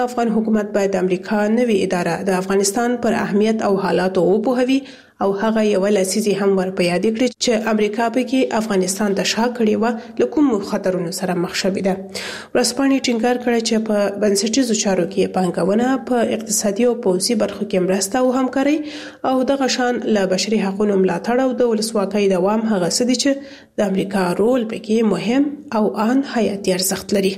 افغان حکومت باید د امریکا نوې اداره د افغانستان پر اهمیت او حالاتو وپوهوي او هغه یو لسیزه هم ور په یاد کړي چې امریکا پکې افغانستان ته شا کړی و له کوم خطرونو سره مخ شوې ده. ورځپاڼې ټینګار کړی چې په بنسټیزو چارو کې پانګونه په اقتصادي او پوځي برخو کې مرسته او همکاري او دغه شان له بشري حقوقو ملاتړ او د ولسواکۍ دوام هغه څه دي چې د امریکا رول پکې مهم او ان حیاتي ارزښت لري.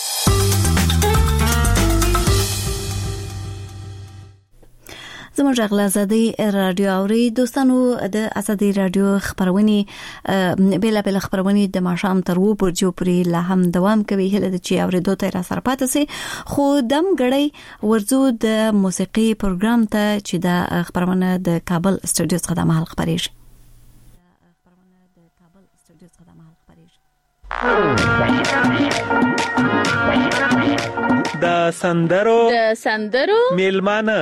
زموږ غلازادي رادیو اوري دوستانو د ازادي رادیو خبرونه بیل خبرونه د ماشام تر و برجو پرې لا هم دوام کوي هله د چي اوریدو ته را سره پاتې سي خو دم غړی ورزو د موسیقي پروګرام ته چې د خبرونه د کابل سټوډیوز خدمه حل خبرېږي. د سندرو میلمانه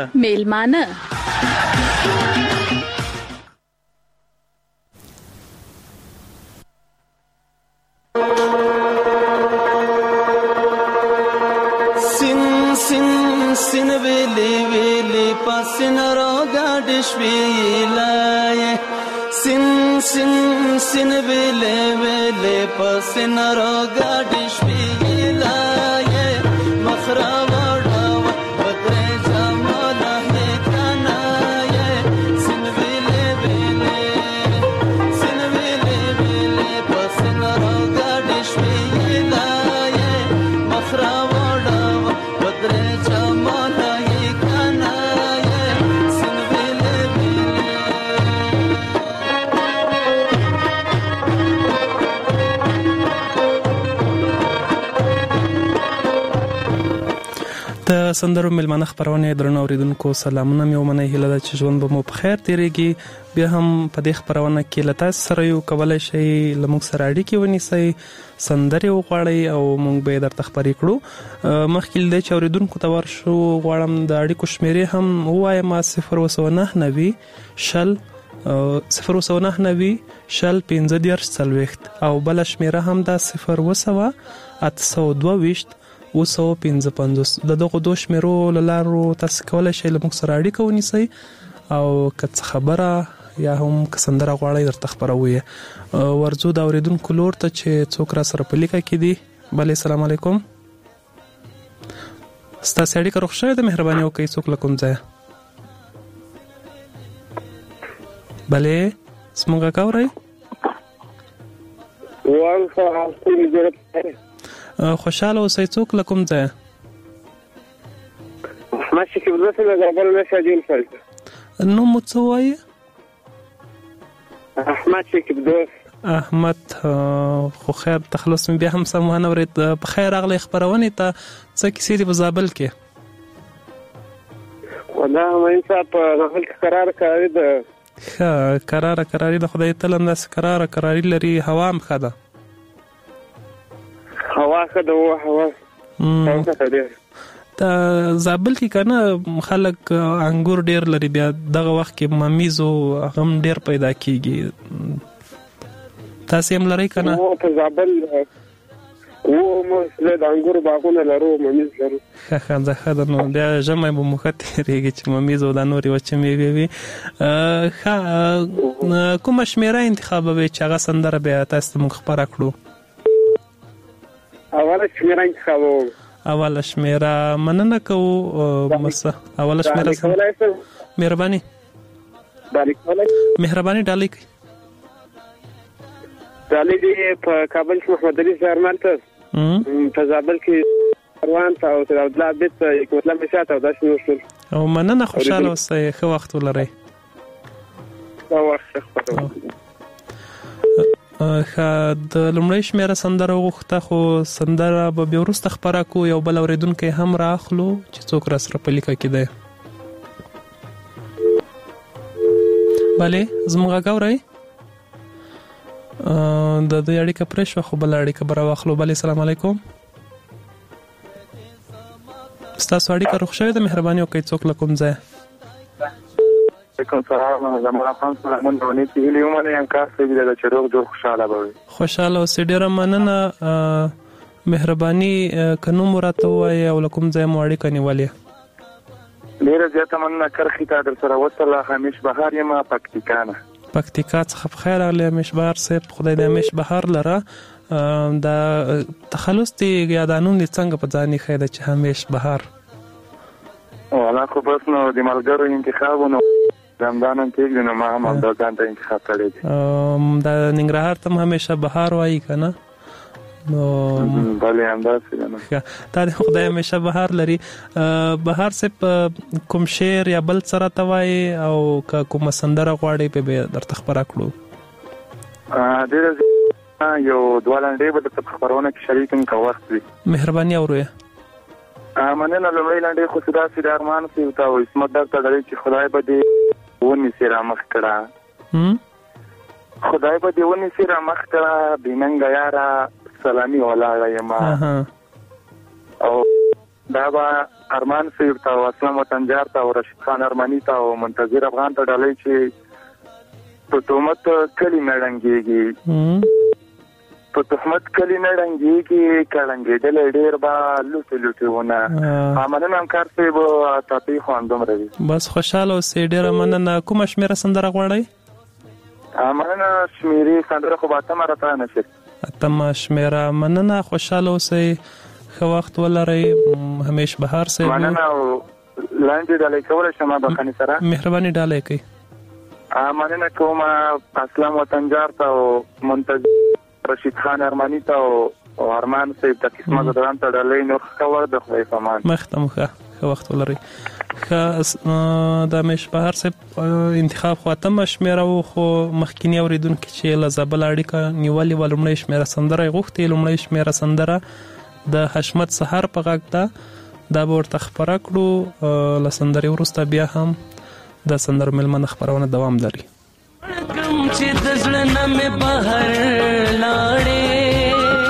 سین ویلی پاسین را گاډش ویلای سین ویلی پاسین را گاډش ویلای مخرا سندرو ملمانه خبرونه درنو اوریدونکو سلامونه مې ومنه هیله ده چې ژوند به مو په خیر تیریږي. بیا هم په دې خبرونه کې لته سره یو کولای شي لموږ سره اړیکې ونیسي سندري وغواړي او موږ به درته خبرې کړو. مخکې د چې اوریدونکو ته ورشو غواړم د اړیکو شمیرې هم وایم 01990 شل 01990 شل 15 او بل شمیره هم د 01822 255 د دغه دوه شمیرو لارو تاسو کولای شئ له موږ سره اړیکه ونیسئ او که خبره یا هم کسندره غواړئ درته خبروي. ورزو د اوریدونکو لور ته چې څوک را سره په لیکه کې دي. بله السلام علیکم. ستاسو اړیکه روښ شوې ده مهرباني وکړئ څوک له کوم ځای. بله سمونږه کاورئ خوشاله اوسئ څوک له کوم ځای. احمد شکیب دوست له زابل نه شاجین فرض نو مو څه وایي؟ احمد شکیب دوست احمد خو خیر تخلص مې بیا هم سم ونه ورید. په خیر راغلی خبرونې ته څه کیسې دي په زابل کې؟ والله مې صاحب په زابل کې قراري ده قراري ده خدای تعالی هم داسې قراري لري. هوا هم ښه ده هوا ښه ده هوا د زابل کې کنه خلک انګور ډیر لري بیا دغه وخت کې ممیز او غم ډیر پیدا کیږي. تاسو هم لرئ کنه؟ په زابل مو د انګور باغونه لرو ممیز لرو. ښه ده نو بیا ژمی به مو ښه تېرېږي چې ممیز او دا نورې وچې میوې وي. کومه شمېره انتخابوئ چې هغه سندره بیا تاسو ته موږ خپره کړو؟ اوله شمېره انتخابوم. اوله شمېره مننه کوو. اوله شمېره مهرباني ډالۍ کوي. ډالۍ دی په کابل کې محمد علي زهرمل ته په زابل کې روان ته او تر عبدالله عبید ته حکمتالله مشاته او داسې نور شول. او مننه خوشحاله اوسئ ښه وخت ولرئ. ښه وخت د لومړۍ شمېره سندره وغوښته خو سندره به بیا وروسته خپره کړو. یو بل اورېدونکی هم راخلو چې څوک را سره په لیکه کې دی. بلې زموږ غږ اورئ؟ د دې اړیکه پرې شوه خو بله اړیکه به راواخلو. بلې السلام علیکم. ستاسو اړیکه روښ شوې ده مهرباني وکړئ څوک له کوم ځای. کوم سلام زموږ خپل سلامونه ونی چې لیومه یم کار څه دی چې روغ جوړ خوشاله به وي. خوشاله اوسئ ډیره مننه. مهرباني کنو مرته وای او لکم ځای مو اړیکه نیولې ډیره زیاته مننه کرخي ته در سره وصله همیش بهار یم پکتیکا نه پکتیکا څخه بخیر راغلی همیش بهار صاحب خدای دې همیش بهار لره دا تخلص دی یادانون دي څنګه په ځاني خیده چې همیش بهار ولا خو بس نو د ملګرو انتخابونو زمدانم کېږي نو ما هم دا ځان ته انتخاب کړی دی دا ننګرهار ته همیشه بهار وایي کنه نو بله همداسې ده نو دا خدای همیشه بهار لري بهار صاحب کوم شعر یا بل سره ته وایي او که کومه سندره غواړې به درته خپره کړو ډېره یو دوه لنډې به درته خپرونه کې شریک یم که وخت وي مهرباني اورئ مننه لومړی لنډې خو داسې د ارمان صاحب ته او عصمت درته لري چې خدای به دې ونیسي رامخ کړه خدای به دې ونیسي رامخ کړه بېننګه یاره سلامي ولاړه یم او دا به ارمان صاحب ته او اسلام وطنجار ته او رشید خان ارماني ته او منتظر افغان ته ډالۍ چې په تهمت کلي نه ړنګېږي په تهمت کلی نه ړنګېږي که ړنګېدلی ډېر به لوټې ونه مننه همکار صاحب تاپې خو همدومره وي بس خوشحاله اوسئ ډېره مننه کومه شمېره سندره غواړئ مننه شمېرې سندره خو به اتمه راته نه شي اتمه شمېره مننه خوشحاله اوسئ ښه وخت ولرئ همیش بهار صاحب مننه او لاندې ډالۍ کولی شم بخښنې سره مهرباني ډالۍ کوئ مننه کوم اسلام وطنجار ته او منتظر رشید خان ارمانی ته او ارمان صاحب ته قسمت دران ته ډالۍ نور ښه د خدای په امان مخته مو ښه وخت ولرئ ښه د همیش بهار صاحب انتخاب خو اتمه شمېره و خو مخکیني اورېدونکي چې له زابل اړیکه نیولې وه لومړۍ شمېره سندره یې غوښتې لومړۍ شمېره سندره د حشمت سهار په غږ ده دا به ورته خپره کړو له سندرې وروسته بیا هم د سندرو مېلمنه خپرونه دوام لري چې د زړه نه مې بهر لاړې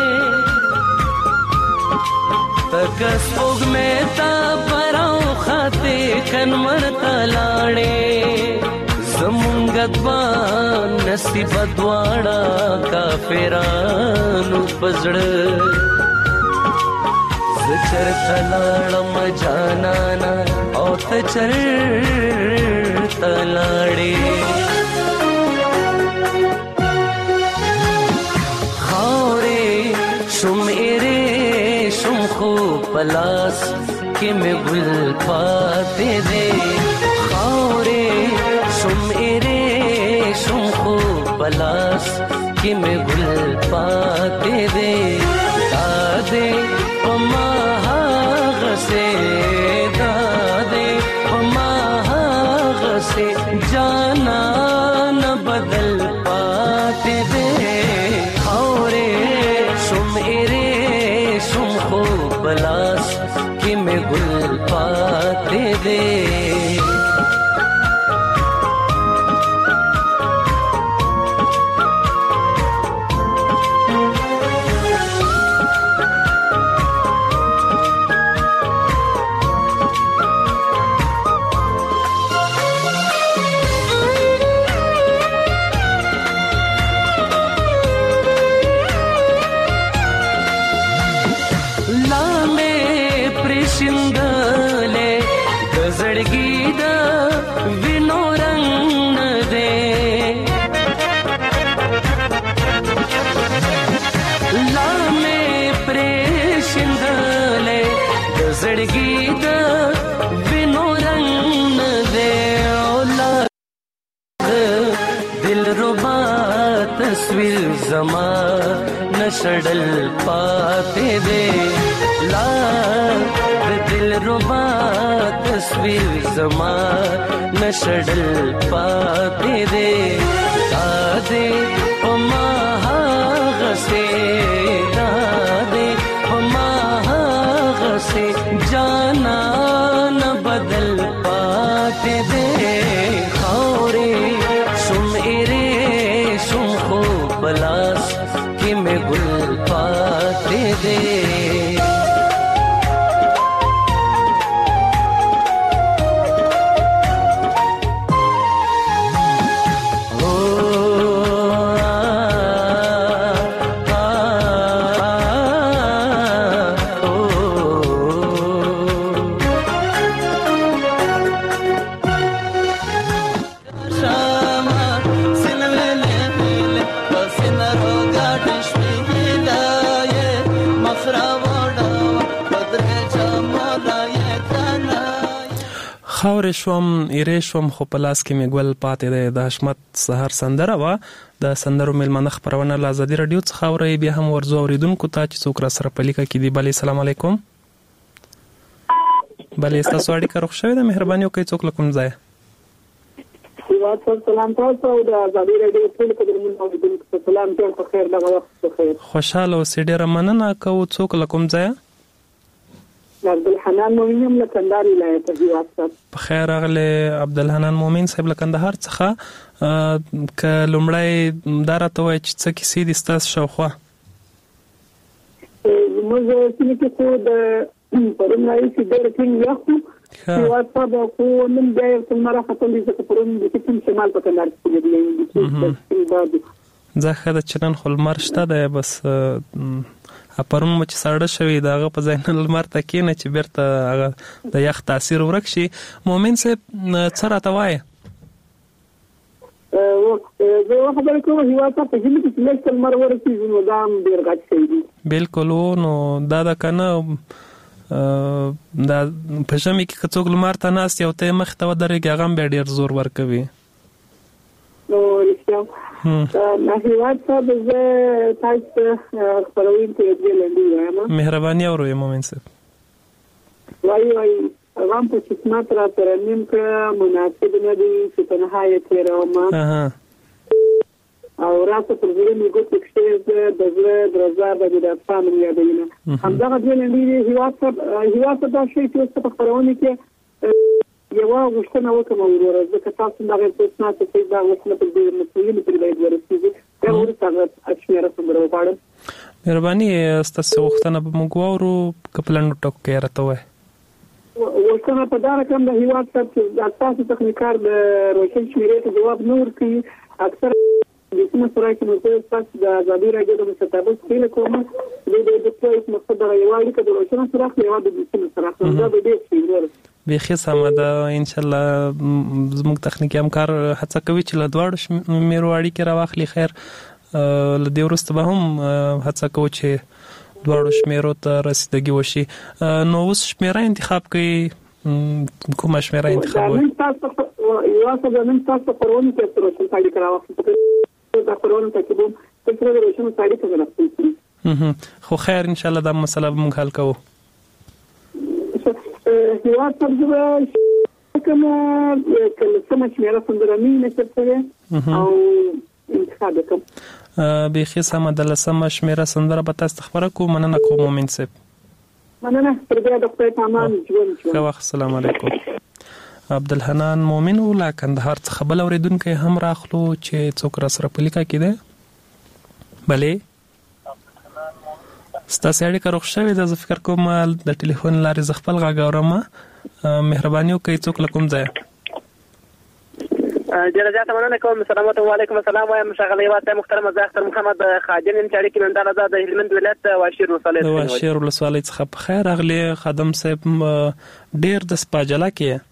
تکه سپوږمۍ ته براو خاطې کنمر ته لاړې زمونږ دوه نصیبه دواړه کافرانو په زړه زه چرته لاړم جانانه او ته چرته لاړې شمعرے شم خو پلاس کہ میں گل پاتے دے خاورے شمعرے شم خو پلاس کہ میں گل پاتے دے دادے پماہ غسے دادے پماہ غسے جانا نہ بدل پاتے دے خاورے شمعرے شم خو پلاس کہ میں گل پاتے دے تصویر زما نشڑل پاتے دے لا دل ربا تصویر زما نشڑل پاتے دے دادے پماہ غسے دادے پماہ غسے جانا نہ بدل پاتے دے خاورے شمعرے شم خو پلاس کہ میں گل پاتے دے خاور شوم ایره شوم خو په لاس کې مې ګل پاتې دی د حشمت سحر سندره وه د سندرو میلمانه خپرونه له ازادي راډیو څخه اورئ. بیا هم ورځو اوریدونکو ته چې څوک راسره په لیکه کې دي. بلې سلام علیکم. بلې ستاسو اړیکه روغ شوې ده؟ مهرباني وکړئ څوک له کوم ځایه؟ سلام تاسو او د ازادي راډیو ټول قدرمنو اوریدونکو ته سلام. ډېر په خیر دغه وخت په خیر. خوشاله اوسئ. ډېره مننه کوو. څوک له کوم ځایه؟ عبدالحنان مومن له کندهار ولایت څخه. په خیر راغله عبدالحنان مومن صاحب له کندهار څخه. ک لومړی دا راته وایي چې څه کیسې دي ستاسو شاوخوا؟ موږ چې څه د پرون راځي ډېر ټینګ یو واتساب خو نن بیا یو مره خپل دې پرون د کوم شمال په کندهار کې دی. زه خدای چنن خو لمر شته ده بس پرون مو چې ساړه شوي د هغه په ځای نه لمر ته کېنه چې بیرته هغه د یخ تاثیر ورک شي. مومن صاحب څه راته وایي؟ زه خبرې کوم هیواد ته په ژمي کې چې لږ لمر ورسېږي نو دا هم ډېر غټ شوی دی. بلکل و. نو دا ده که نه دا په ژمي کې که څوک لمر ته ناست یو ته یې مخې ته ودرېږي هغه هم بیا ډېر زور ورکوي. نو رښتیا هیواد صاحب زه تاسو خپروونکي دې لندې وایم. مهرباني اورئ مومن صاحب. وایي غم په قسمت را ترنم که مناسب نه دی چې تنها یې تېرومه او راته پر زړه مې ګوتې کښې د زړه درزا به دې د افغان مې یادوینه. همدغه دوې لنډې هیواد صاحب دا شی چې اوس په خپرونې کې یوه غوښتنه وکړم وروره ځکه تاسو دغه قسمت چې دا غوښتنه پر دې مسؤلینو پرې باید ورسېږي. بیا وروسته هغه شمېره خبره وغواړم. مهرباني ستاسو غوښتنه به موږ واورو که په لنډو ټکو کې راته ووایئ. غوښتنه په دا رقم د هیواد صاحب چې تاسو تخنیکار د روشن شمېرې ته ځواب نه ورکوي. اکثر د سیمه سره کې نو زه تاسو د ازادي راډیو د مستقبل هیله کوم د دې مقصد دغه یوه اړیکه د روشن سره اخلي یوه د سیمه سره اخلي. دا به ډېر ښه وي. بیخي سمه ده. انشاءالله زموږ تخنیکي همکار هڅه کوي چې له دواړو شمېرو اړیکې راواخلي. خیر له دې وروسته به هم هڅه کوو چې دواړو شمېرو ته رسیدګي وشي. نو اوس شمېره انتخاب کوي. کومه شمېره انتخاب کوي؟ یوه څه نن تاسو په خپرونه کې سره روشن اړیکه راواخلئ. دا خپرونه تعقیبوم چې سره د روشن اړیکه راواخلئ. خو خیر انشاءالله دا مسله به موږ حل کوو. هیواد صاحب کومه کله شمېره سندره مې نشر کړې او انتخاب کوم. بیخي سمه ده. لسمه شمېره سندره به تاسو ته خپره کوو. مننه کوم مومن صاحب. مننه. تر بیا د خدای په امان. ژوند ښه وخت. السلام علیکم. عبدالحنان مومن له کندهار څخه. بل اورېدونکی هم راخلو چې څوک راسره په لیکه کې دی. بلې ستاسو اړیکه روغ شوې ده؟ زه فکر کوم د ټلیفون لارې زه خپل غږ اورم. مهرباني وکړئ څوک له کوم ځایه؟ ډېره زیاته مننه کوم. سلامات وعلیکم السلام وایم. ښاغلی هیواد صاحب محترم زه اختر محمد خادم یم چې اړیکې نن دا ده د هلمند ولایت واشیر ولسوالۍ د واشیر ولسوالۍ څخه. په خیر راغلی خادم صاحب. ډېر د سپاجله کې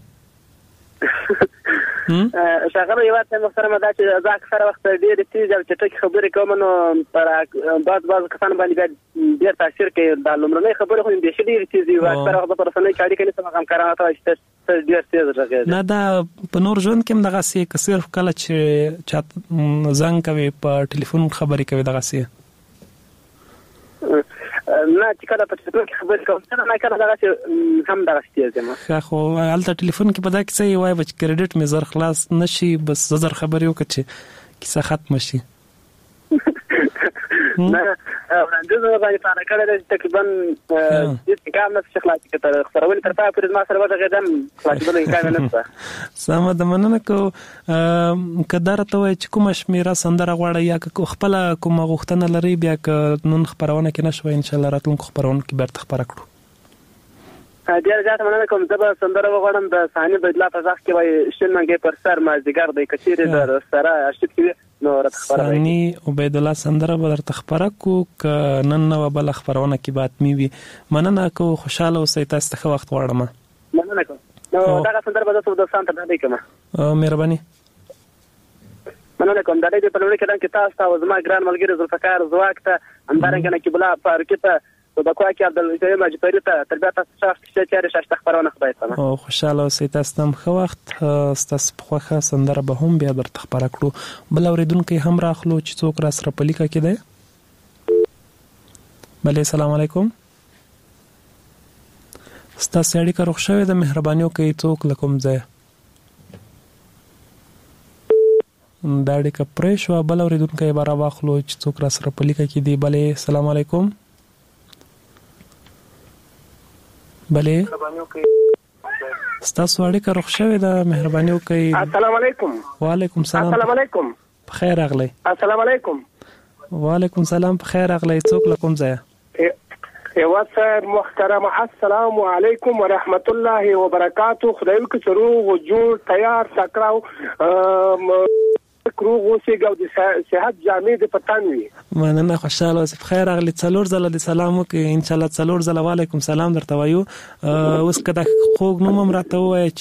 ښاغلی هیواد صاحب محترم دا چې زه اکثره وخت ډېرې تیز او چټکې خبرې کوم نو پر بعض کسان باندې بیا ډېر تاثیر کوي. دا لومړنۍ خبرې خو بیخي ډېرې تیز وي. اکثره وخت په رسنیو کې اړیکه نیسم همکارانو ته وایي چې ډېر تیز غږېږي. نه دا په نور ژوند کې هم دغسې که صرف کله چې چا زنګ کوي په ټلیفون خبرې کوي دغسې نه چې کله په ټلیفون کې خبرې کوم نه کله دغسې هم دغسې تیز یم. ښه خو هلته ټلیفون کې په دا کیسه یې وایي به چې کریډټ مې زر خلاص نه شي بس زه زر خبرې وکړه چې کیسه ختمه شي. نه وړاندیز باندې پاره کړی دی تقریبا هېڅ کار نشته خلاص کړي. تر خپرونې تر پایه پورې زما سره وغږېدم خلاصېدلو امکان یې نشته. سمه ده. مننه کوو. که دا راته وایي چې کومه شمېره سندره غواړئ یا که خپله کومه غوښتنه لرئ بیا که نن خپرونه کې نه شوه انشاءالله راتلونکو خپرونو کې بیرته خپره کړو. ډېره زیاته مننه کوم. زه به سندره وغواړم د ثاني بدلا په غږ کې وایي شین منګی پر سر مازدیګر دی که چیرې د سره ارشیف کې وي نو راته خپره وایي. ثاني عبیدالله سندره به درته خپره کړو. که نن نه وه بله خپرونه کې به حتمي وي. مننه کوو. خوشحاله اوسئ. تاسو ته ښه وخت غواړم. مننه کوم. نو دغه سندره به زه دوستانو ته ډالۍ کوم. مهرباني. مننه کوم. ډالۍ دې په لومړي قدم کې تاسو ته او زما ګران ملګري ذوالفقار ځواک ته همدارنګه نقیب الله فاروقي ته د کوه کې عبدالوهاب مجبری ته تربیت شخص چې چیرې شاشته خبرونه خدای ته او خوشاله اوسئ تاسو هم ښه وخت ستاسو په خوښه سندره به هم بیا درته خبره کړو بل اورېدونکی هم راخلو چې څوک را سره په لیکه کې دی بله السلام علیکم ستاسو اړیکه روغ شوې ده مهرباني وکړئ څوک له کوم ځایه دا اړیکه پرې شوه بل اورېدونکی به راواخلو چې څوک را سره په لیکه کې دي بلې السلام علیکم بلې ستاسو اړیکه روغ شوې ده مهرباني وکړئ السلام علیکم وعلیکم سلام السلام علیکم بخیر راغلی السلام علیکم وعلیکم سلام بخیر راغلی څوک له کوم ځایه وسر محترم السلام علیکم ورحمت الله وبرکاتہ خدای وکړي چې روغ او جوړ تیار تکراو روغ اوسېږي او د صحت جامې د پتان وي مننه خوشاله اوسې بخیر راغلی څلور ځله د سلام وکړي ان شاء الله څلور ځله وعلیکم سلام درته وایو اوس که د خوږ نوم هم راته ووایه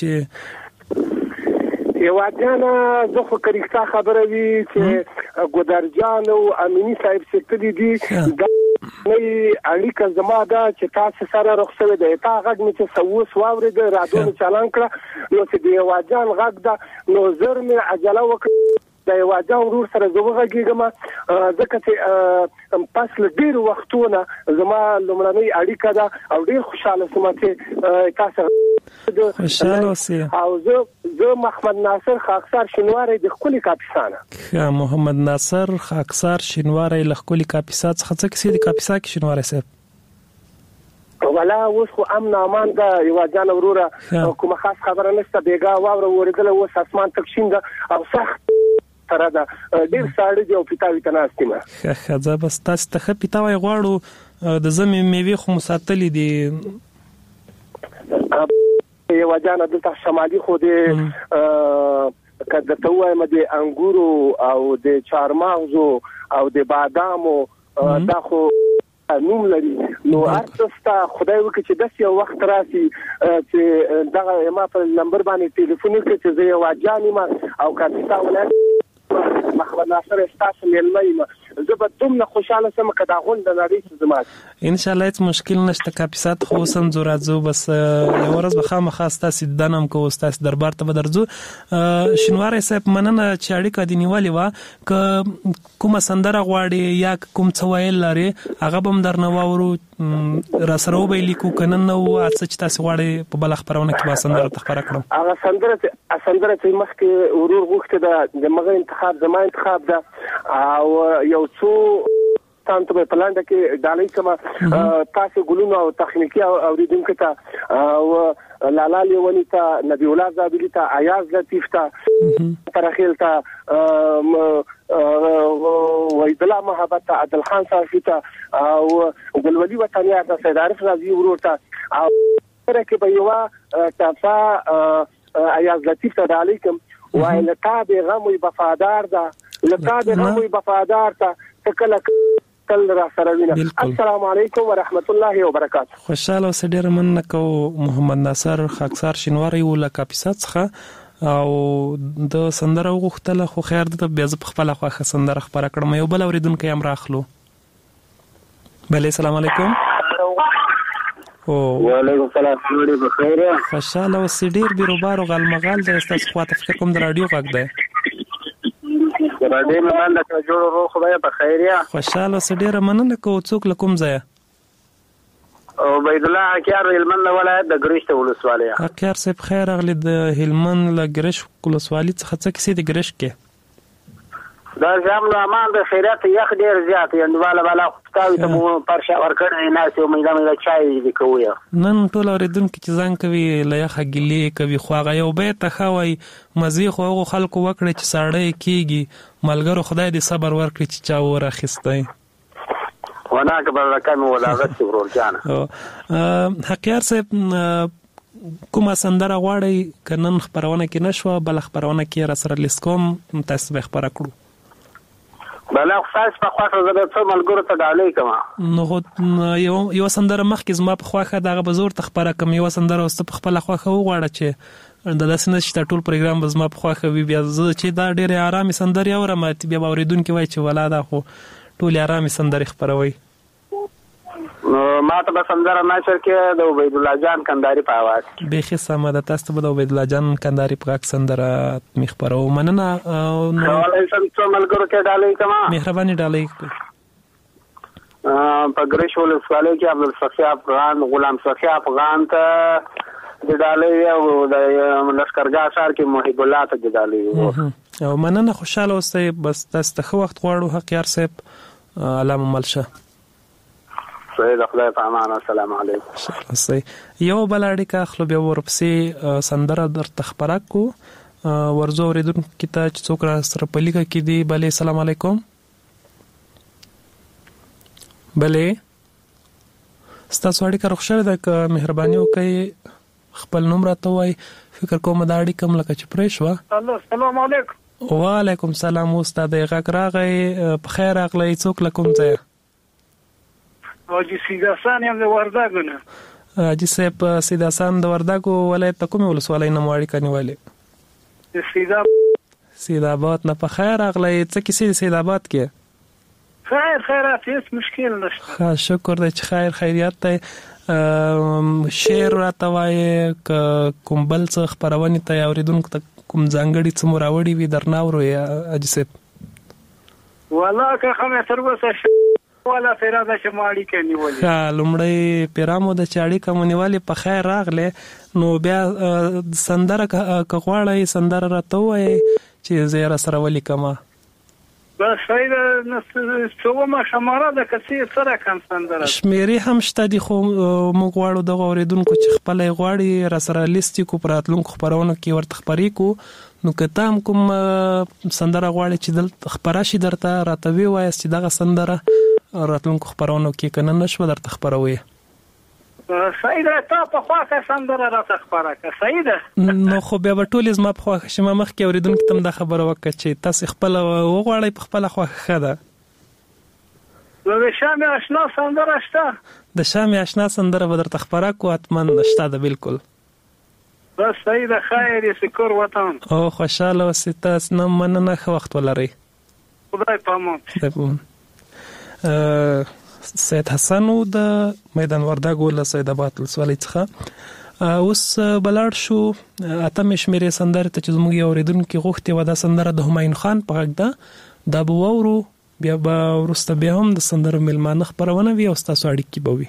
چې یو ځانه زه خو کریکتا خبره وی چې ګودرجان او امینی صاحب ستړي دي نه اړیکه زما ده چې تاسو سره رخصوي ده تا غږ مې چې سووس واورید رادیو چالان کړ نو چې دی واجان غږ ده نو زر مې عجله وکړه د واجان ورور سره زوغه کېږم ځکه چې پس له ډیر وختونه زما لومړنۍ اړیکه ده او ډیر خوشاله سم چې تاسو خوشاله اوسئ او زه محمد ناصر خاکسار شینواری د خپل کاپیسانه محمد ناصر خاکسار شینواری له خپل کاپیسا څخه څه کیسې د کاپیسا کې شینواری صاحب ولا اوس خو امن امان ده یو ځان وروره کومه خاص خبره نشته بیګا واوره ورېدل اوس اسمان تکشین ده او سخت سره ده ډیر ساړه دی او پیتاوي تناستمه خزه بس تاسو ته پیتاوي غواړو د زمي میوه خو مساتلې دي یو ځان د شمالي خو د کده ته وایم د انګورو او د چارمغزو او د بادامو دا خو نوم لري نو ارتستا خدای وکړي چې داسې یو وخت راسي چې دغه ما په نمبر باندې ټلیفون وکړي چې زه یو اجانې ما او کاپیتا ولایت محمد ناصر استاسو ملمه زه به دومره خوشاله سم کدا غون د نړۍ زمات ان شاء الله هیڅ مشکل نشته کاپیسات خو سم زورازو بس یو ورځ به خامخا تاسو دنم کو تاسو دربار ته بدرځو شینواری صاحب مننه چې اړیکه دی نیولې وا ک کومه سندره غواړي یا کوم څه ویل لري هغه بم درنه واورو را سره وبې لیکو کنه نو اڅ چې تاسو غواړي په بل خبرونه کې با سندره تخبره کړم هغه سندره چې مخکې ورور غوښته د مغه انتخاب زما انتخاب ده او یو څو تاسو په پلان کې ډالۍ کما تاسو ګلونو او تخنیکی اوریدونکو ته او لالا لیونی ته نبی الله زابلی ته ایاز لطیف ته ترخیل ته ویدلا محبت عادل خان صافی ته او ګلولي وطنیا ته سید عارف رضی ورور ته او سره کې به یو تاسو ایاز لطیف ته ډالۍ کوم وای لکه غموي وفادار ده لکه غموي وفادار ته کله تل را سره وینه السلام علیکم ورحمت الله وبرکاته خوشاله اوسئ ډیر مننه کو محمد ناصر خاکسار شینواری ول کاپیسا څخه او د سندره غوښتله خو خیر د بیا ز خپل خواخه سندره خبره کړم یو بل اوریدونکو هم راخلو بله السلام علیکم وعلیکم السلام ډیر بخیر خوشاله اوسئ ډیر بیروبار او غلمغال د تاسو خواته فکر کوم د رادیو غږ ده راډیو باندې که جوړ ورو خدای په خیریا خوشاله اوسئ ډیر مننه کو څوک لکم ځای او بيد الله حکیار هلمند ولایت د ګریشت ولسوالۍ حکیار صاحب خیر اغلی د هلمند ل ګریشت ولسوالۍ څخه څه کیسې د ګریشت کې دا ځم نو امان د خیرات یخ ډیر زیات یندواله بالا خپتاوي ته مو پرشا ورکړې نه سي مې چای دی کوی نن ټول اوریدونکو چې ځان کوي ل یخ ګلی کوي خواغه یو به ته خوي مزي خو خلکو وکړي چې ساړې کیږي ملګرو خدای دې صبر ورکړي چې چا ورخستای وناک برکان ولاغت ورور جان حقیار صاحب کومه سندره غواړي کنن خبرونه کې نشو بل خبرونه کې را سره لیسکوم تاسو به خبره کړو بل خاص په خواخه زده څو ملګرو ته ډالۍ کما نو یو سندره مخکې زما په خواخه دغه بزور ته خبره کوم یو سندره واست په خپل خواخه وغواړه چې د لاسنه چې ټول پروګرام بزما په خواخه وی بیا چې دا ډېر آرامي سندره اورم ته بیا اوریدونکو وای چې ولاده خو ټول آرامي سندره خبروي ما ته به سندره نشر کې د عبید الله جان کندهاري په आवाज به سمه ده تاسو به د عبید الله جان کندهاري په غږ سندره مخبرو مننه ولې څنګه ملګرو کې ډالۍ کما مهرباني ډالۍ په ګریش ولسوالۍ کې عبدالصفی افغان غلام صفی افغان ته د ډالۍ او د لشکرګاه ښار کې محب الله ته د ډالۍ او مننه خوشاله اوسئ بس تاسو ته وخت غواړو حقیار صاحب علامه ملشه سید خدای په امان السلام علیکم یو بل اړیکه خپل به ورپسې سندره در تخبره کو ورزو اوریدونکو ته چې څوک را سره پلیکه کې دی بلې السلام علیکم بلې ستاسو اړیکه روښه ده که مهرباني وکړئ خپل نوم راته وای فکر کوم دا اړیکه ملکه چې پرې شوه السلام علیکم وعلیکم سلام استاد غږ راغی په خیر راغلی څوک له کوم ځای حاجی سیداسان یم د وردګو نه حاجی صاحب سیداسان د وردګو ولایت ته کومه ولسوالۍ نه مو اړیکه نیولې سیدآباد نه په خیر راغلی څه کیسې د سیدآباد کې خیرات هیڅ مشکل نشته شکر دی چې خیریات دی شعر راته وایې که کوم بل څه خپرونې ته اوریدونکو ته کوم ځانګړي څه مو راوړي وي درنه اورو حاجي صاحب والله که خمه تر اوسه ولا فراده چې ما اړیکه نیولې لومړی پیرامو د چې اړیکه مو نیولې په خیر راغلی نو بیا سندره که غواړئ سندره راته ووایئ چې زه یې راسره ولیکمه بس صحیح ده څومره شماره ده کسي سره کم سندره شمیرې هم شته دي خو موږ غواړو دغه اوریدونکو چې خپل غواړي راسره لیست کو پراتلونکو خبرونو کې ورته خبرې کو نو که تام کوم سندره غواړي چې دل خبره شي درته راته وی وایي چې دغه سندره راتلونکو خبرونو کې کنه نشو درته خبروي صحیح ده تا په خواکه سندره راته خبره که صحیح ده نو خو بیا به ټول زما په خواکه شمه مخکې اوریدونکو ته دا خبره وکړه چې تاسو خپل وغواړئ په خپل خواکه ښه ده د شامي آشنا سندره شته د شامي آشنا سندره به درته خبره کو حتما شته ده بالکل بس صحیح ده خیر شکر وطن او خوشاله اوسئ تاسو نه مننه ښه وخت ولرئ خدای پامان سید حسن د میدان وردګو له سیدآباد ولسوالۍ څخه اوس بلاړ شو اتم شمیرې سندره ته چې زموږ اوریدونکو غوښتي و دا سندره د همایون خان په غږ ده دا به وورو بیا به وروسته بیا هم د سندرو میلمانه خپرونه وي او ستاسو اړیکې به وي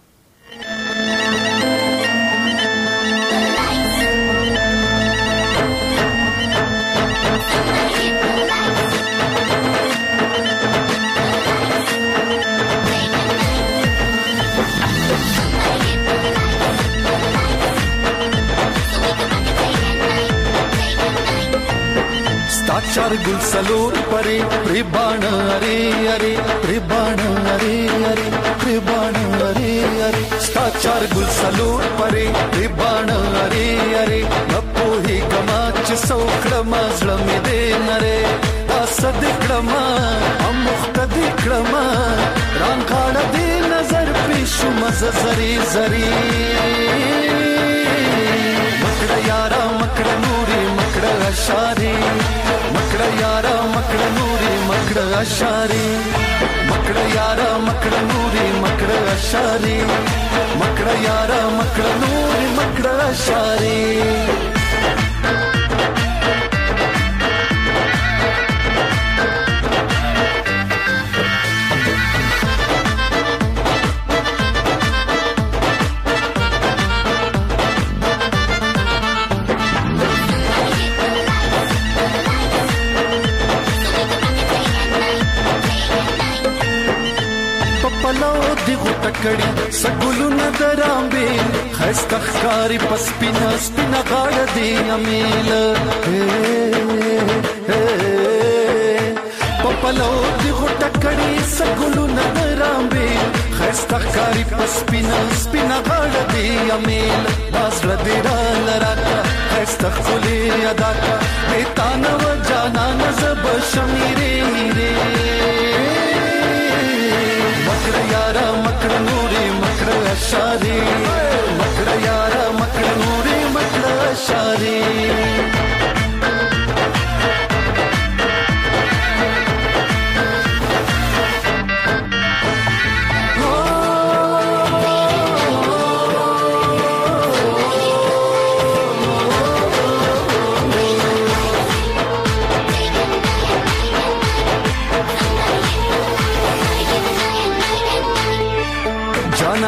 चार गुल सलोर परे प्रिबाण अरे अरे प्रिबाण अरे अरे प्रिबाण अरे अरे स्ता चार गुल सलोर परे प्रिबाण अरे अरे नपो ही गमाच सौखड़मा जलमे दे नरे दासद क्रमा हम मुख्तदी क्रमा रांखाड़ दे नजर पेशु मज जरी जरी मकड़ा यारा मकड़ा नूरी मकड़ा अशारी मकड़ा यारा मकड़ा नूरी मकड़ा अशारी मकड़ा यारा मकड़ा नूरी मकड़ा अशारी मकड़ा यारा मकड़ा नूरी मकड़ा अशारी کړي سګلو ندرامبه خستخکاری پسپینا سپینا غاړه دی امیل پپلو دی غټ کړي سګلو ندرامبه خستخکاری پسپینا سپینا غاړه دی امیل باس ردیرا لراکا خستخلی ادا کا بیتانو جانا نزب شمیره مکڑ یارا مکڑ نوری مکڑ اشاری مکڑ یارا مکڑ نوری مکڑ اشاری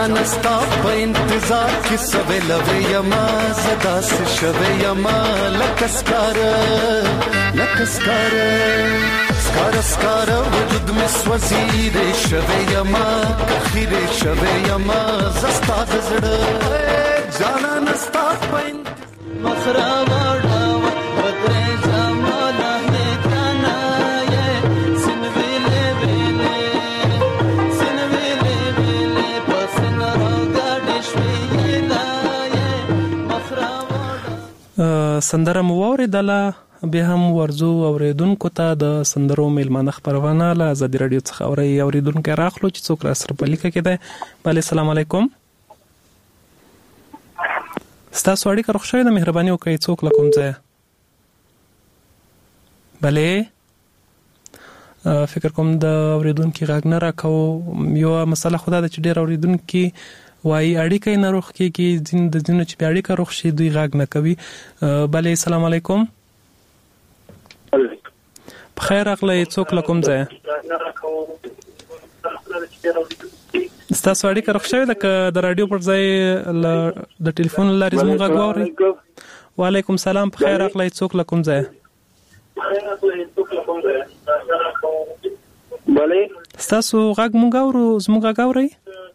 جانان ستا په انتظار کې سوي لوي یما زدا سه شوي یما لکسکار سکار وجود می سوزیر شوي یما خیر شوي یما زستا زړه جانان ستا په مخرا وړا بدرې زمانہ هي کنا یې سنویلې پسن راګډ شوي دا یې مخرا وړا سندره مووري دلا به هم ورزو اوریدونکو ته د سندرو میلمانه خبرونه له ازادي رادیو څخه اوریدونکو راخلو چې څوک را سره پلیکه کېده. بله السلام علیکم. ستاسو اړیکه روښ شوې ده، مهرباني وکړئ څوک له کوم ځایه. بله فکر کوم د اوریدونکو غږ نه راکوو. یو مسله خو دا ده چې ډېر اوریدونکي وایي اړیکه یې نه روښ کېږي، د ځینو چې بیا اړیکه روښ شي دوی غږ نه کوي. بله السلام علیکم. بخیر راغلی، څوک له کوم ځایه؟ ستاسو اړیکه روښ شوې ده که د راډیو پر ځای د ټلیفون له لارې زموږ غږ واورئ؟ وعلیکم سلام، بخیر راغلی، څوک له کوم ځایه؟ ستاسو غږ موږ اورو، زموږ غږ اورئ؟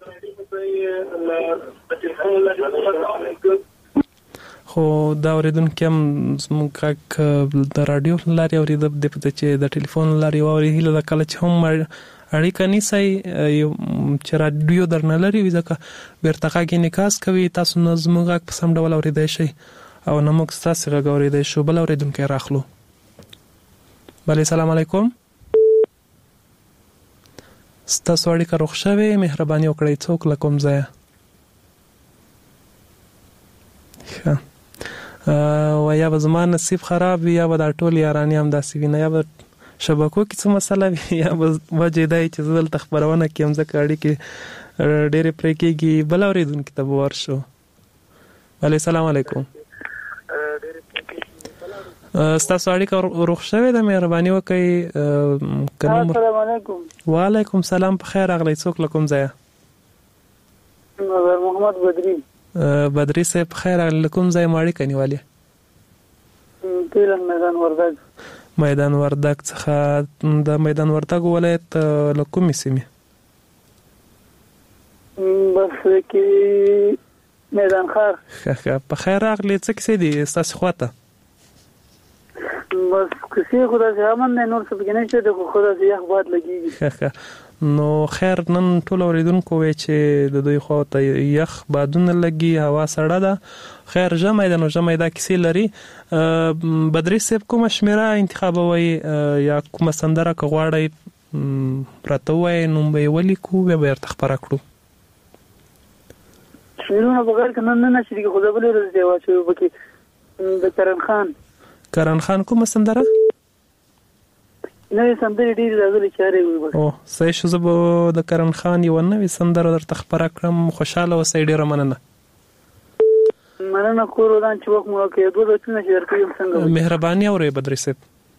خو دا اوریدونکي هم زموږ غږ د راډیو له لارې اورېده، د پته چې د ټلیفون له لارې واوري. هیله ده کله چې هم اړیکه نیسئ چې راډیو درنه لري وي، ځکه بیرته غږ انعکاس کوي، تاسو نه زموږ غږ په سم ډول اورېدی شئ او نه موږ ستاسې غږ اورېدی شو. بل اوریدونکی راخلو. بله السلام علیکم. ستاسو اړیکه روښ شوې، مهرباني وکړئ څوک له کوم ځایه؟ و یا به زما نصیب خراب وي یا به دا ټول یارانې هم داسې وي، نه یا به شبکو کې څه مسله وي یا به وجه دا چې زه دلته خپرونه کړم ځکه اړیکې ډېرې پرې کېږي. بل اورېدونکي ته به ورشو. بله السلام علیکم. ستاسو اړیکه روښ شوې ده، مهرباني وکړئ. السلام علیکم. وعلیکم سلام، بخیر راغلی، څوک له کوم ځایه؟ محمد بدري. بدري صاحب بخیر راغلی، له کوم ځای مو اړیکه نیولې؟ میدان وردګ. میدان وردګ څخه. د میدان وردګ ولایت له کومې سیمې؟ بس کې میدان خار. بخیر راغلی، څه کیسې دي ستاسې خواته؟ بس کسی خدا سے امن نه نور څه کې نشته، د خدا سے یخ باد لګیږي. نو خیر، نن ټول اوریدونکو وی چې د دوی خواته یخ بادونه لګي، هوا سړه ده. خیر ژمی ده، نو ژمی دا کیسې لري. بدري صاحب کومه شمیره انتخابوئ یا کومه سندره که غواړئ راته ووایئ، نوم به یې ولیکو بیا به یې ورته خپره کړو. شمیرونه بغیر که نن نه نشري خو زه بلې ورځ دی واچوي پکې د کرن خان کومه سندره؟ نوې سندرې ډېرې راغلي چارې وي. بس صحیح شو، زه به د کرن خان یوه نوې سندره درته خپره کړم. خوشحاله اوسئ، ډېره مننه. کور ودان چې وخت مو راکړې، دوه بیتونه چې درکوي څنګه؟ مهرباني اورئ بدري صاحب.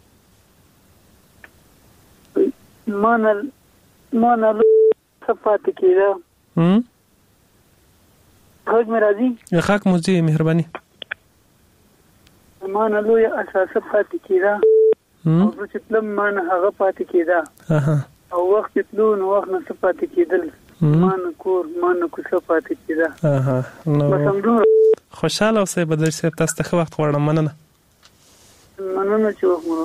ما نه څه پاتې کېده. غږ مې راځي؟ غږ مو ځي، مهرباني. ما نه لویه اساسه پاتې کېده او زه چې تلم ما نه هغه پاتې کېده او وخت چې تلو نو وخت نه څه پاتې کېدل، ما نه کور ما نه کوڅه پاتې کېده. بس همدومره. خوشحاله اوسئ بدري صاحب، تاسو ته ښه وخت غواړم. مننه چې وخت مو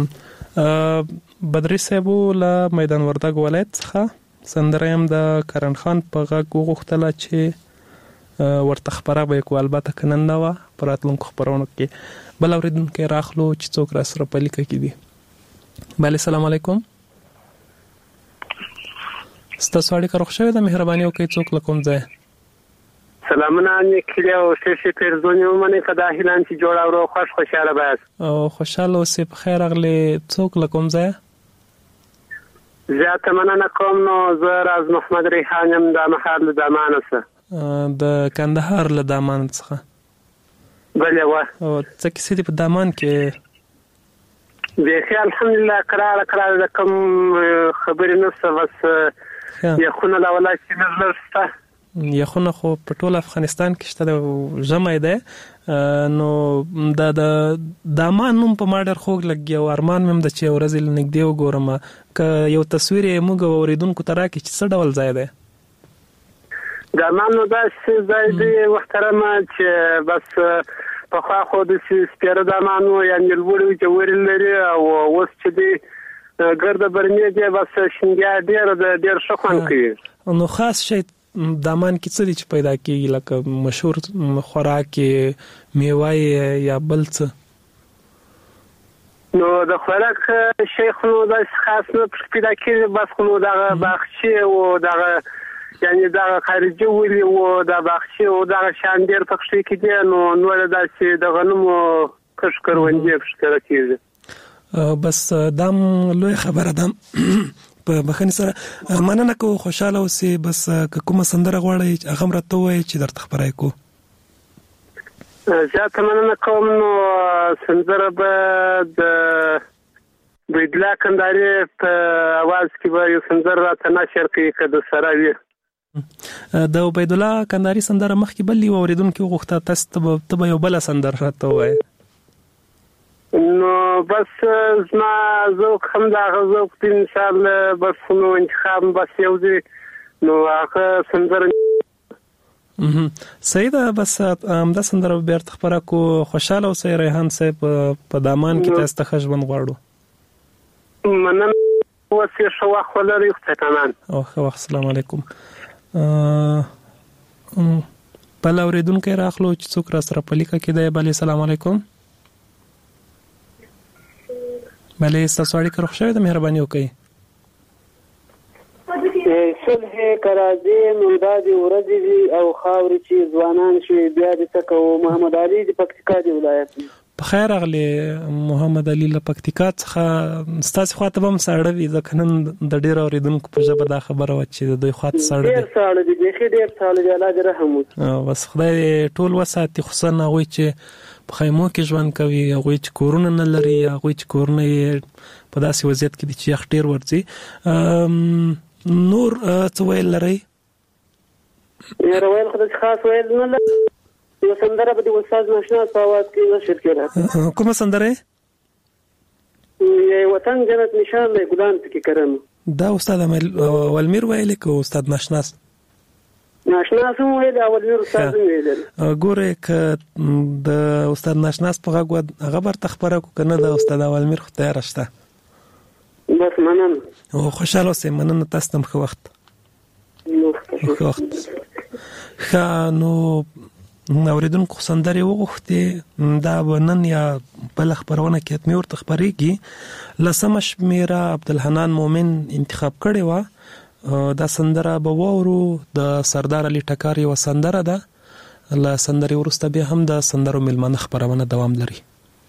بدري صاحب له میدان وردګ ولایت څخه سندره هم د کرن خان په غږ وغوښتله چې ورته خپره به یې کړو، البته که نن نه وه په راتلونکو خپرونو کې. بل اورېدونکی راخلو چې څوک را سره په لیکه کې دي. بله السلام علیکم. ستاسو اړیکه روښ شوې ده، مهرباني وکړئ څوک له کوم ځایه؟ سلامونه نیکلي او ښې پیرزونې ومنئ که دا هیلان چې جوړ او خوشحاله باید او خوشحاله اوسئ. په خیر راغلی، څوک له کوم ځایه؟ زیاته مننه کوم. نو زه راز محمد ریحان یم، دا مهال له دامانه څه د کندهار له دامان څخه. بله وه. او څه کیسې دي په دامان کې؟ بیخي الحمدلله کراره د کوم خبرې نشته، بس یخونه له ولا چې لږ شته یخونه خو په ټول افغانستان کې شته د ژمي ده نو د امان نوم په ما ډېر خوږ لګي او ارمان مې د چې ورځې نږدې وګورم که یو تصویر یې موږ اوریدونکو ته راکړي چې څه ډول ځای دی د امان نو داسې ځای دی محترمه چې بس پخوا خو د سپېره د امان نو یعنې لوړې جوړې لري او اوس چې دی ګرده برنې دی بس شینګیا ډېر ښه خوند کوي نو خاص شی د امان کې څه دي چې پیدا کېږي لکه مشهور خوراک میوه یا بل څه نو د خوراک شیخ نو داسې خاص نه پیدا کېږي بس خو نو دغه باغچې او دغه یعنې دغه خارجي ولي او د باغچې او دغه شیان ډېر پکې کې دي نو نور داسې د غنمو کښت کروندې پکې کېږي بس دا لوی خبره ده په بخښنې سره مننه کوم خوشاله اوسئ بس کومه سندره غواړئ هغه هم راته ووایئ چې درته خبرای کو زیاته مننه کوم نو سندره به د عبدالله کندهاري په اواز کې به یو سندره راته نشر کړي که د سره وي د عبدالله کندهاري سندره مخکې بل یو اورېدونکي وغوښته تاسو ته به یو بله سندره راته ووایئ نو بس زما ذوق هم دا ذوق دی انشاءالله بس نو انتخاب بس یو دی نو هغه سندره صحیح ده بس همدا سندره بیرته خپره کو خوشاله اوسئ ریحان صاحب په دامان کې تاسو ته ښه ژوند غواړو مننه اوس یې ښه وخت ولرئ خدای پامان او ښه وخت السلام علیکم بل اورېدونکی راغلو چې څوک را سره په لیکه کې دی بلې سلام علیکم بله ستاسو اړیکه روغ شوې ده مهرباني وکړئ صلح کرازي مندادي ورځې دي او خاورې چې ځوانان شي بیا دې څه کوو محمد علي د پکتیکا دی ولایت په خیر راغلی محمد علي له پکتیکا څخه ستاسې خواته به هم ساړه وي ځکه نن د ډېرو اورېدونکو په ژبه دا خبره وه چې د دوی خواته ساړه دي ډېر ساړه دي بیخي ډېر ساړه دي الله دې رحم وکړي بس خدای ټول وساتي خصوصا هغوی چې په خیمو کې ژوند کوي هغوی چې کورونه نه لري هغوی چې کورونه یې په داسې وضعیت کې دي چې یخ ډېر ورځي نور څه ویل لرئ یاره ویل خو داسې خاص ویل نه لري یو سندره به د استاد ناشنا په اواز کې نشر کړه کومه سندره یې وطن جنت نشان دی ګلان پکې کرم دا استاد ولمیر ویل که استاد ناشناس ناشناس هم ویل او ولمیر استاد هم ویل ګوره که د استاد ناشناس په غږ هغه برته خبره کو کنه د استاد ولمیر خو تیار شته بس مننه او خوشاله اوسئ مننه تاسو ته ښه وخت نو اوریدونکو سندرې وغوښتې دا به نن یا بله خپرونه کې حتمي ورته خپرېږي لسمه شمېره عبدالحنان مومن انتخاب کړې وه دا سندره به واورو د سردار علي ټکار یوه سندره ده له سندرې وروسته بیا هم د سندرو میلمانه خپرونه دوام لري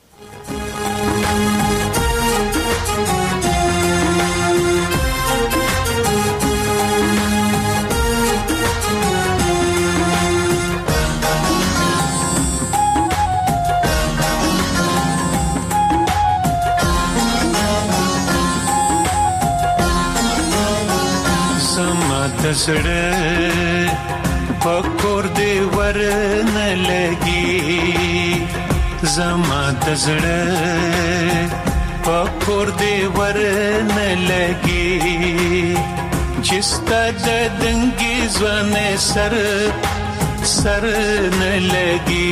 دسړه پکور دی ورن لګي زما دسړه پکور دی ورن لګي چستا د دنګي ځوانه سر نه لګي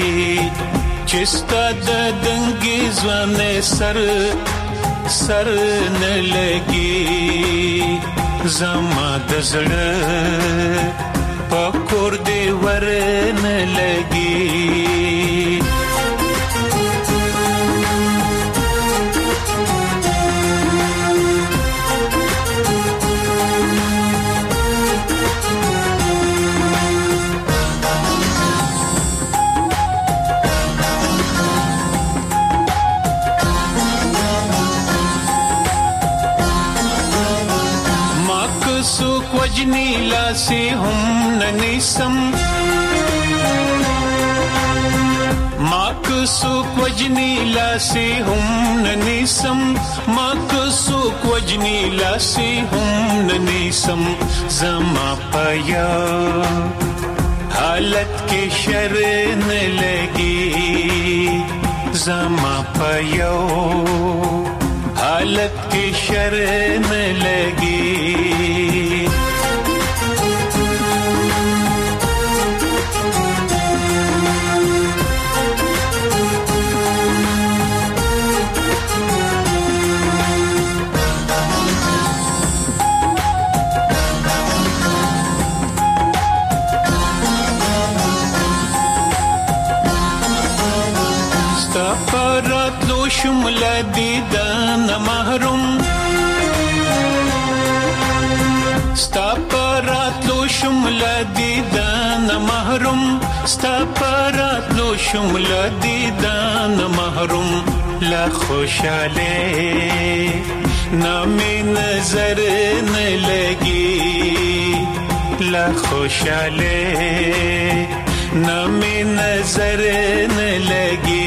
چستا د دنګي ځوانه سر نه لګي زما د زړه پکور دی ورن لګي وجنی لاسی هم ننیسم ماک سوک وجنی لاسی هم ننیسم ما که سوک وجنی لاسی هم ننیسم زما پایا حالت کی شرن لگی زما پایا حالت کی شرن لگی شمل دیدن محروم ستا پراتلو شمل دیدن محروم ستا پراتلو شمل دیدن محروم لا خوشاله نامی نظر نلگی لا خوشاله نامی نظر نلگی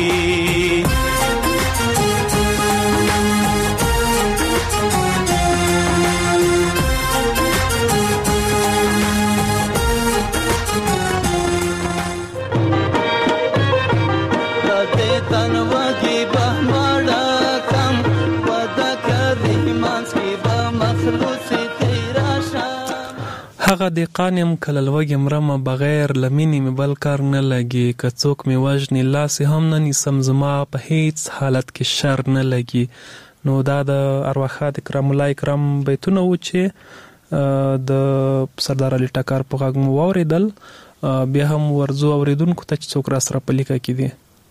هغه د قانم کللوګ مرمه بغیر لمینی می بل کار نه لګي که څوک می وجنی لاس هم نه نیسم زما په هیڅ حالت کې شر نه لګي. نو دا د ارواحات کرام الله کرام بیتونه و چې د سردار علي ټکر په غږ مو واوریدل. بیا هم ورزو اوریدونکو ته چې څوک را سره په لیکه کې دي.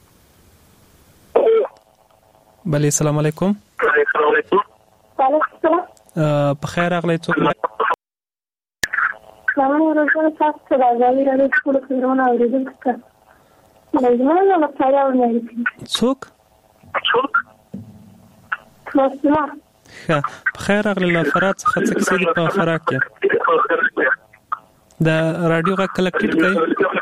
بله السلام علیکم. په خیر راغلی. څوک سلام علیکم. تاسو ته راځي راځي ټول خبرونه اوریدونکو ته لازمه نه لپاره ورنه څوک مسلمان ښه په خیر راغلی. له فرات څخه څه کیسې دي په فرات کې؟ د رادیو غږ کله ټیټ کړئ.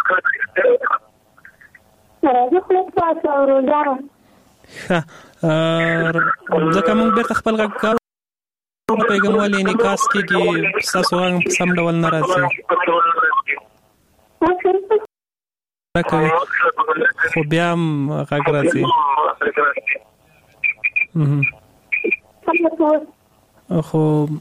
راځي خو تاسو ورځاره ښه ځکه موږ بیرته خپل غږ کارو پیغام ولې نکاس کېږي ستاسو غږ سم ډول نه راځي خو بیا هم غږ راځي. خو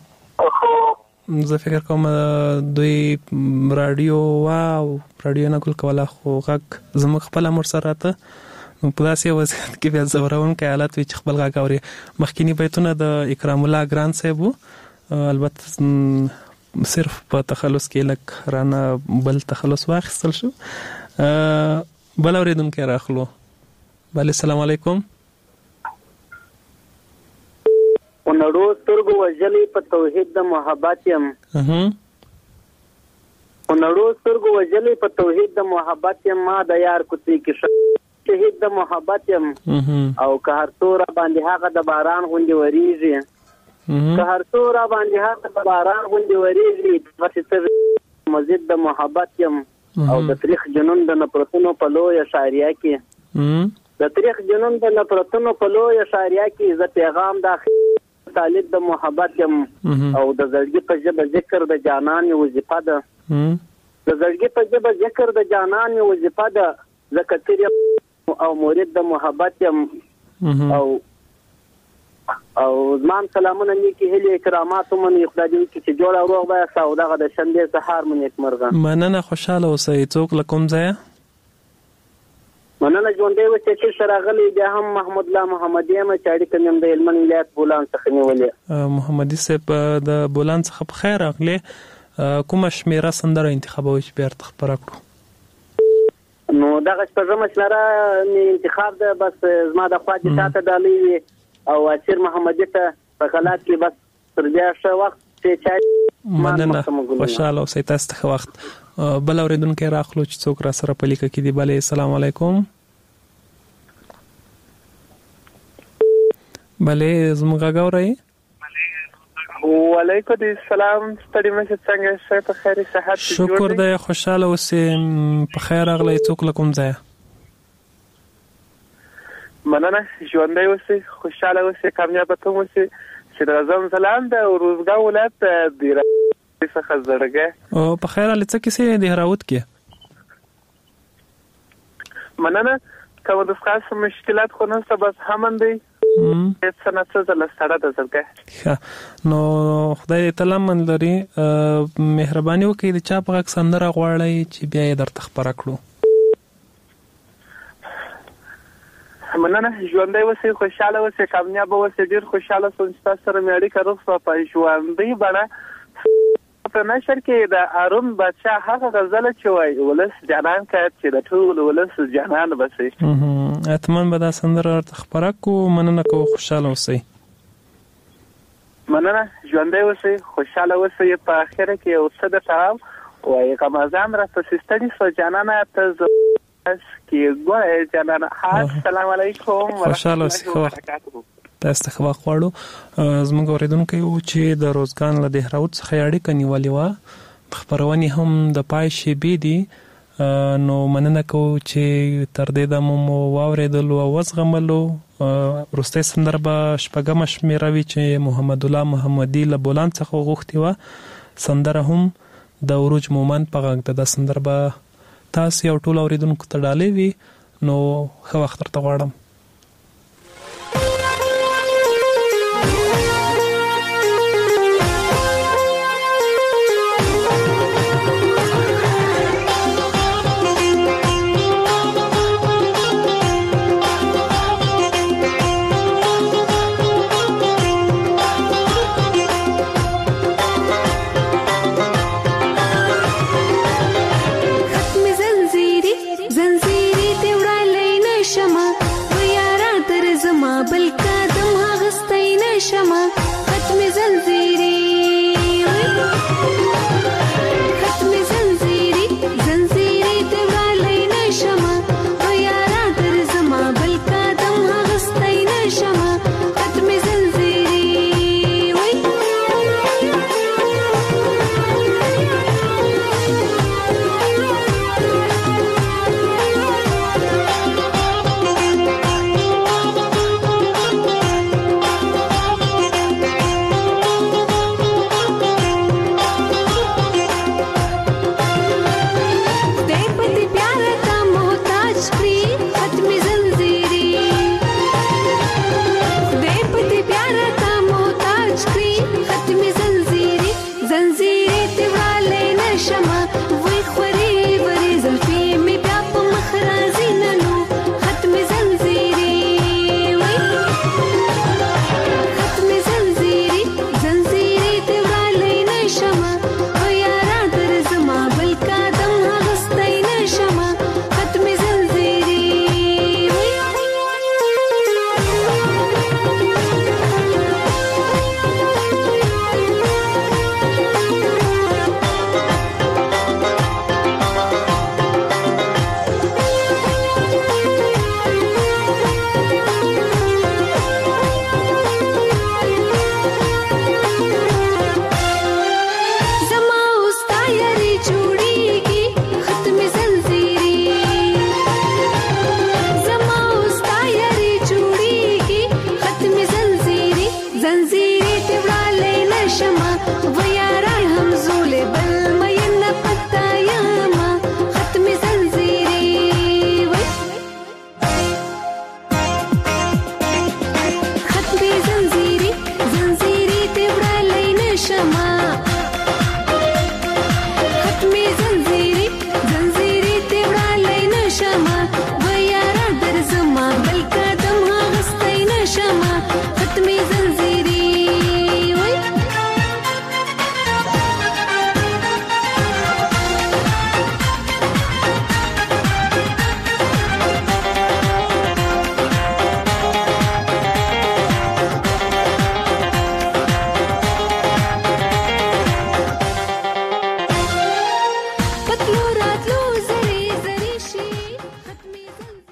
زه فکر کوم دوی رادیو نه کول کوله خو غږ زموږ خپل امر سره راته نو په داسې وضعیت کې بیا زورونکی حالت وي چې خپل غږ اوري. مخکینی بیتونه د اکرام الله ګران صاحب وو، البته صرف په تخلص کې لک رانه بل تخلص واخیستل شو. بل اوریدونکی راخلو. بله السلام علیکم. ونړو سترګو وژلې په توحید د محبت یم ونړو سترګو وژلې په توحید د محبت یم ما د یار کوڅې کې شهید د محبت یم او که هر څو را باندې هغه د باران غوندې وریږي که هر څو را باندې هغه د باران غوندې وریږي غسې مزید د محبت یم او د تاریخ جنون د نفرتونو په لویه شاعریه کې د تاریخ جنون د نفرتونو په لویه شاعریه کې زه پیغام داخل طالب د محبت یم او د زړګي په ژبه ذکر د جانان وظیفه ده د زړګي په ژبه ذکر د جانان وظیفه ده زکتیر او مرید د محبت یم او زمان سلامونه نیکی هلی اکرامات من خدای دې چې جوړ او روغ به سوداغه د شنبه سحر من یک مرغه مننه خوشاله اوسئ. څوک لکم ځای مننه ژوندې و چې سره غلي بیا هم محمد الله محمدي ما چاړي کنم د هلمند ولایت بولان څخه نیولې. محمدي صاحب د بولان څخه په خیر راغلی. کومه شمیره سندره انتخابوي چې بیا خبره کړو؟ نو دغه شپږم شمیره انتخاب ده بس زما د خوا دي تاسو دالي او اسیر محمدي ته په غلط کې بس تر بیا ښه وخت چې چای مننه خوشاله اوسئ. تاسو ته وخت. بل اوریدونکو راخلو چې څوک را سره په لیکه کې دی. بله السلام علیکم. بله زموږ غږ اورئ؟ وعلیکم السلام. ستړي مشه څنګه شئ؟ په خیر صحت شکر دی خوشاله اوسئ. په خیر راغلی. څوک له کوم ځایه؟ مننه ژوندۍ اوسئ خوشحاله اوسئ کامیاب هم اوسئ چې د زمزلان د روزګان ولایت د څخه زړګه او په خیر له څه کیسه د هراوت کې مننه کوم د خاص مشکلات خو نه بس همن دی څه نه څه د لستړه د زړګه نو خدای تعالی من لري مهرباني وکړي د چا په سندره غواړي چې بیا یې درته خبره کړو مننه ژوندۍ اوسئ خوشحاله اوسئ کامیاب اوسئ ډیر خوشحاله سوم چې تاسو سره مې اړیکه روغ په ژوندۍ بڼه په نشر کې د ارون بچا هغه غزل چې وای ولس جانان کړ چې د ټول ولس جانان بسي اتمن به دا سندره خبره کو مننه کو خوشحاله اوسئ مننه ژوندۍ اوسئ خوشحاله اوسئ په اخر کې یو څه د تاو وای رمضان را پسستنی سو جانان ته کی ګوره جانان السلام علیکم خوشحاله اوسئ تاسو خو غواړو زموږ اوریدونکو چې د روزګان له دهراوت څخه اړیکه نیولې و خبرونه هم د پای شی بي دي نو مننه کو چې تر دې د مو واوریدل او وزغملو ورسته سندربه شپږم شمیروي چې محمد الله محمدي له بولان څخه غوښتي و سندره هم د اوروج مومن په غږ د سندربه تاسو یو ټول اوریدونکو ته ډالې وي نو خو وخت تر غواړم